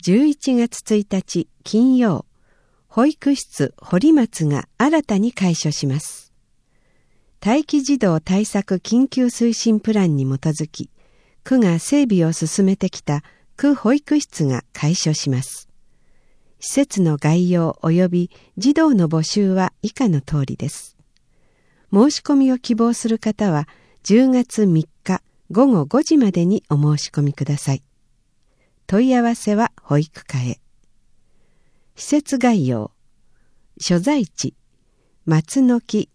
11月1日金曜、保育室堀松が新たに開所します。待機児童対策緊急推進プランに基づき、区が整備を進めてきた区保育室が開所します。施設の概要及び児童の募集は以下の通りです。申し込みを希望する方は10月3日午後5時までにお申し込みください。問い合わせは保育課へ。施設概要。所在地、松の木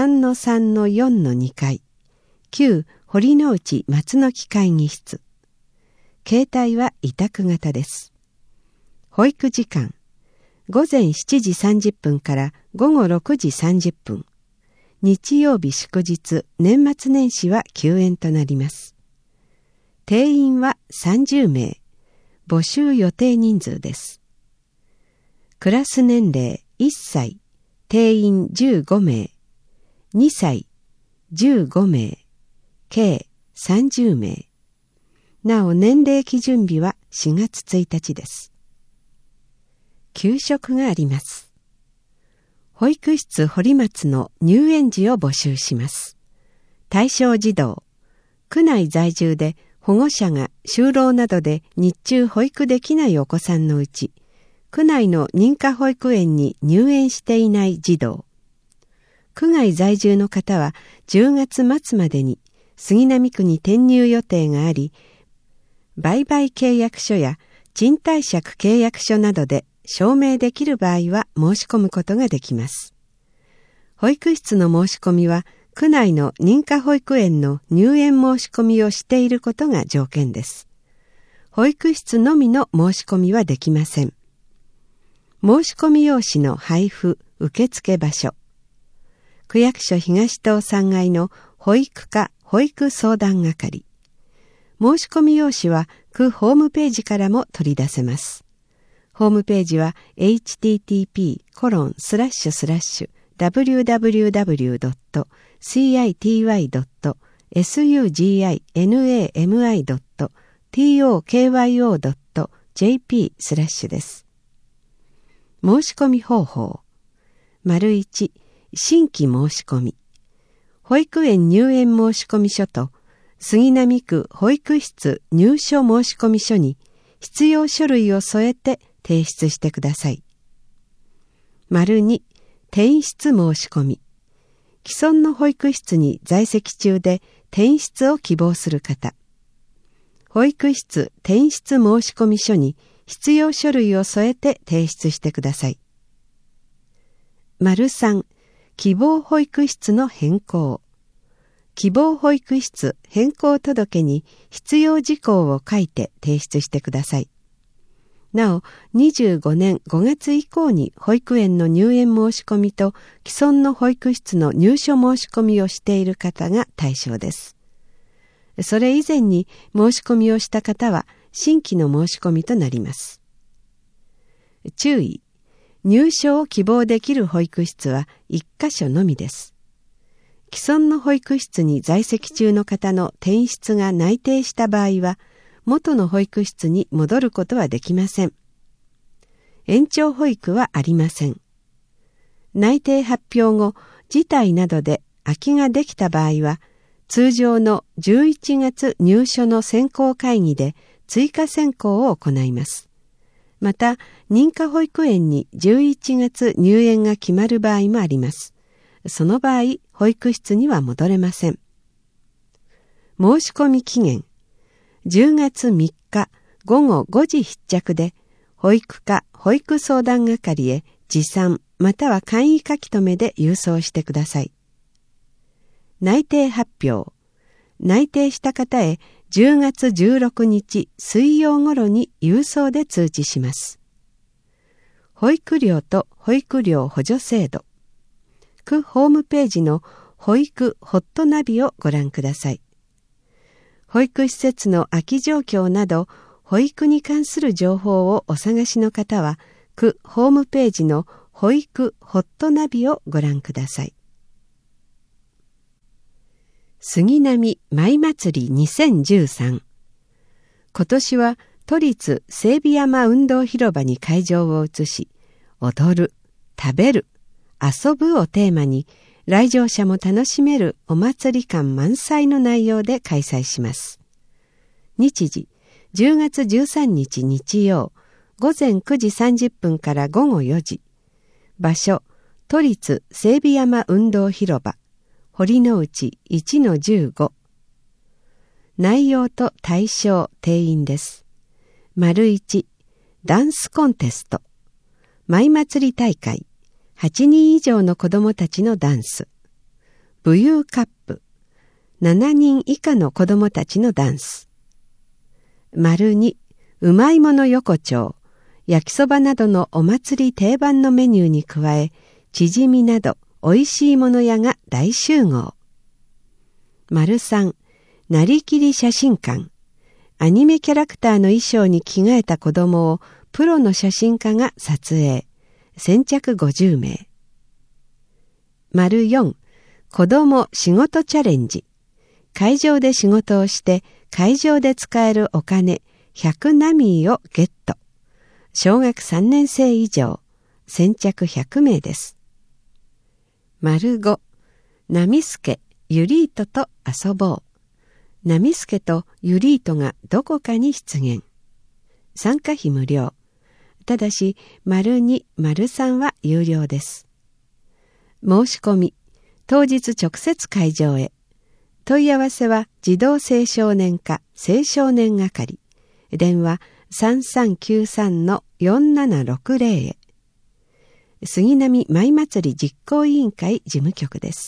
3-3-4-2 階、旧堀之内松の木会議室。形態は委託型です。保育時間、午前7時30分から午後6時30分。日曜日祝日、年末年始は休園となります。定員は30名。募集予定人数です。クラス年齢1歳、定員15名。2歳、15名。計30名。なお年齢基準日は4月1日です。給食があります。保育室堀松の入園児を募集します。対象児童、区内在住で保護者が就労などで日中保育できないお子さんのうち、区内の認可保育園に入園していない児童。区外在住の方は10月末までに杉並区に転入予定があり、売買契約書や賃貸借契約書などで証明できる場合は申し込むことができます。保育室の申し込みは区内の認可保育園の入園申し込みをしていることが条件です。保育室のみの申し込みはできません。申し込み用紙の配布、受付場所。区役所東棟3階の保育課保育相談係。申し込み用紙は区ホームページからも取り出せます。ホームページは http://www.city.suginami.tokyo.jp/ です。申し込み方法。1、新規申し込み。保育園入園申込書と杉並区保育室入所申込書に必要書類を添えて提出してください。2、転出申し込み。既存の保育室に在籍中で転出を希望する方。保育室転出申込書に必要書類を添えて提出してください。3、希望保育室の変更。希望保育室変更届に必要事項を書いて提出してください。なお、25年5月以降に保育園の入園申し込みと既存の保育室の入所申し込みをしている方が対象です。それ以前に申し込みをした方は新規の申し込みとなります。注意、入所を希望できる保育室は1カ所のみです。既存の保育室に在籍中の方の転出が内定した場合は、元の保育室に戻ることはできません。延長保育はありません。内定発表後、辞退などで空きができた場合は、通常の11月入所の選考会議で追加選考を行います。また、認可保育園に11月入園が決まる場合もあります。その場合、保育室には戻れません。申し込み期限。10月3日午後5時必着で、保育課保育相談係へ持参または簡易書き留めで郵送してください。内定発表。内定した方へ10月16日水曜頃に郵送で通知します。保育料と保育料補助制度。区ホームページの保育ホットナビをご覧ください。保育施設の空き状況など、保育に関する情報をお探しの方は、区ホームページの保育ホットナビをご覧ください。杉並舞祭り2013。今年は都立整備山運動広場に会場を移し、踊る、食べる、遊ぶをテーマに、来場者も楽しめるお祭り感満載の内容で開催します。日時、10月13日日曜、午前9時30分から午後4時。場所、都立整備山運動広場、堀之内 1-15。内容と対象、定員です。1、ダンスコンテスト。舞祭り大会。8人以上の子どもたちのダンス。武勇カップ。7人以下の子どもたちのダンス。2、うまいもの横丁。焼きそばなどのお祭り定番のメニューに加え、チヂミなどおいしいもの屋が大集合。3、なりきり写真館。アニメキャラクターの衣装に着替えた子供をプロの写真家が撮影。先着50名。4、子供仕事チャレンジ。会場で仕事をして会場で使えるお金100ナミーをゲット。小学3年生以上。先着100名です。5、ナミスケ、ユリートと遊ぼう。ナミスケとユリートがどこかに出現。参加費無料。ただし、2、3は有料です。申し込み、当日直接会場へ。問い合わせは児童青少年課青少年係。電話 3393-4760 へ。杉並舞祭り実行委員会事務局です。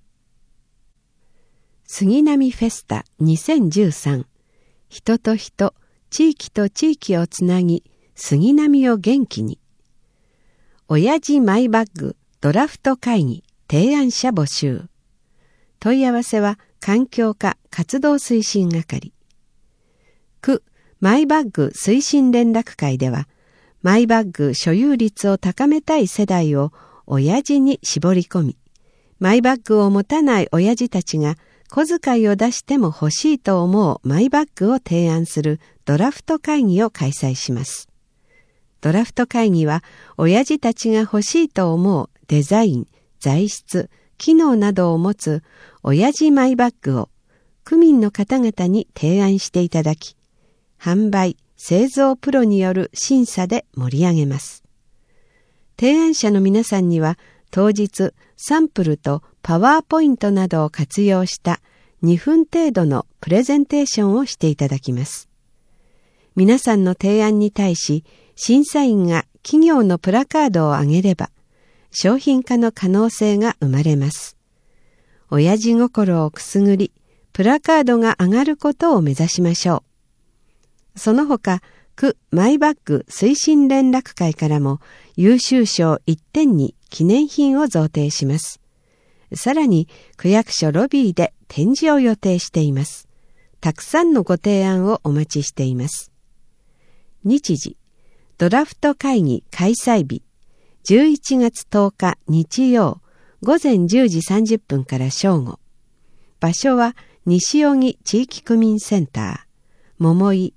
杉並フェスタ2013。人と人、地域と地域をつなぎ、杉並を元気に。親父マイバッグドラフト会議提案者募集。問い合わせは環境課活動推進係。区マイバッグ推進連絡会では、マイバッグ所有率を高めたい世代を親父に絞り込み、マイバッグを持たない親父たちが小遣いを出しても欲しいと思うマイバッグを提案するドラフト会議を開催します。ドラフト会議は、親父たちが欲しいと思うデザイン、材質、機能などを持つ親父マイバッグを区民の方々に提案していただき、販売、製造プロによる審査で盛り上げます。提案者の皆さんには、当日サンプルとパワーポイントなどを活用した2分程度のプレゼンテーションをしていただきます。皆さんの提案に対し、審査員が企業のプラカードをあげれば、商品化の可能性が生まれます。親父心をくすぐり、プラカードが上がることを目指しましょう。その他、区マイバッグ推進連絡会からも優秀賞1点に記念品を贈呈します。さらに、区役所ロビーで展示を予定しています。たくさんのご提案をお待ちしています。日時、ドラフト会議開催日、11月10日日曜、午前10時30分から正午。場所は西荻地域区民センター、桃井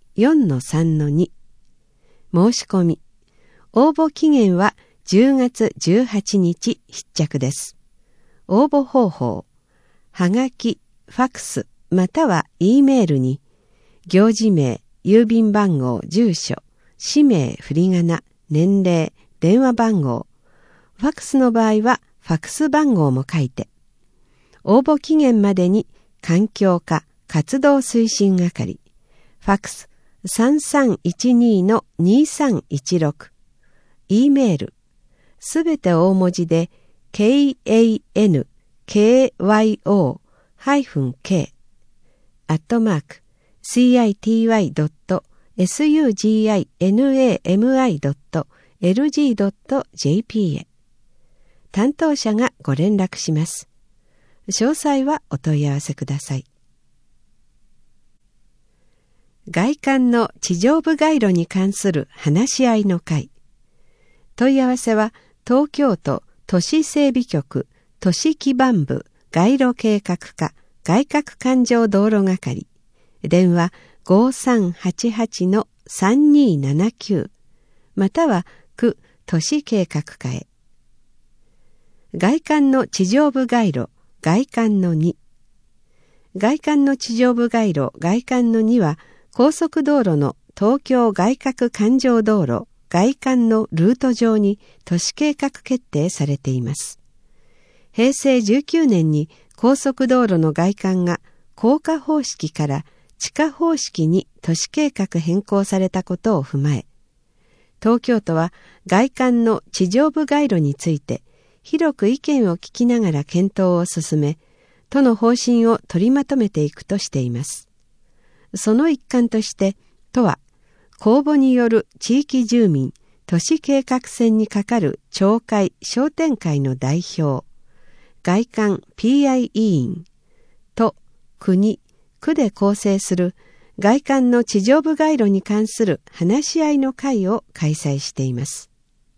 4-3-2。申し込み。応募期限は10月18日必着です。応募方法。はがき、ファクス、または E メールに、行事名、郵便番号、住所、氏名、振り仮名、年齢、電話番号。ファクスの場合はファクス番号も書いて。応募期限までに環境課活動推進係。ファクス 3312-2316。E メール。すべて大文字で kankyou-city.suginami.lg.jp へ。担当者がご連絡します。詳細はお問い合わせください。外環の地上部街路に関する話し合いの会。問い合わせは東京都都市整備局都市基盤部街路計画課外郭環状道路係。電話 5388-8 0279または区都市計画課へ。外環の地上部街路外環の2。外環の地上部街路外環の2は高速道路の東京外郭環状道路外環のルート上に都市計画決定されています。平成19年に高速道路の外環が高架方式から地下方式に都市計画変更されたことを踏まえ、東京都は外環の地上部街路について広く意見を聞きながら検討を進め、都の方針を取りまとめていくとしています。その一環として、都は公募による地域住民都市計画選にかかる町会商店会の代表、外環 PI 委員、都、国、区で構成する外環の地上部街路に関する話し合いの会を開催しています。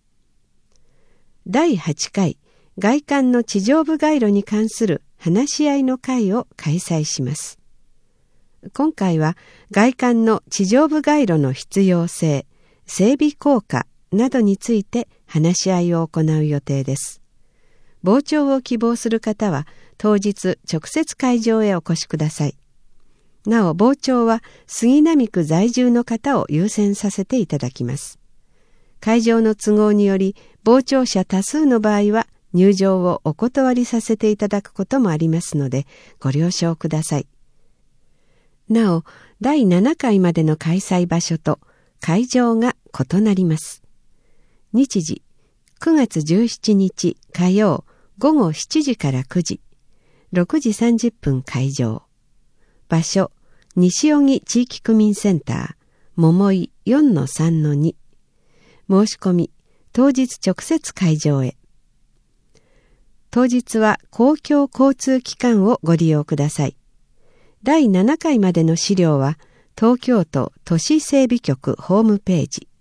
第8回外環の地上部街路に関する話し合いの会を開催します。今回は外環の地上部街路の必要性、整備効果などについて話し合いを行う予定です。傍聴を希望する方は当日直接会場へお越しください。なお傍聴は杉並区在住の方を優先させていただきます。会場の都合により傍聴者多数の場合は入場をお断りさせていただくこともありますのでご了承ください。なお、第7回までの開催場所と会場が異なります。日時、9月17日火曜午後7時から9時、6時30分会場。場所、西荻地域区民センター、桃井 4-3-2。申し込み、当日直接会場へ。当日は公共交通機関をご利用ください。第7回までの資料は東京都都市整備局ホームページ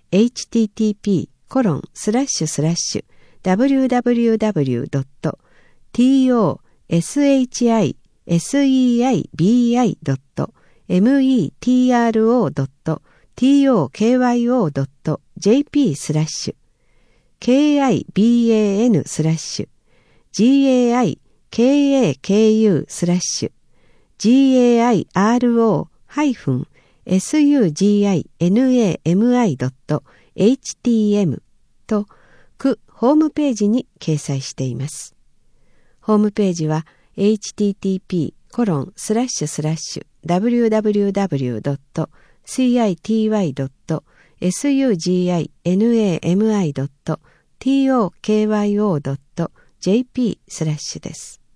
http://www.tosheibimetro.tokyo.jp/ gaibaku/garo-suginami.htm と区ホームページに掲載しています。ホームページは http://www.city.suginami.tokyo.jp/ です。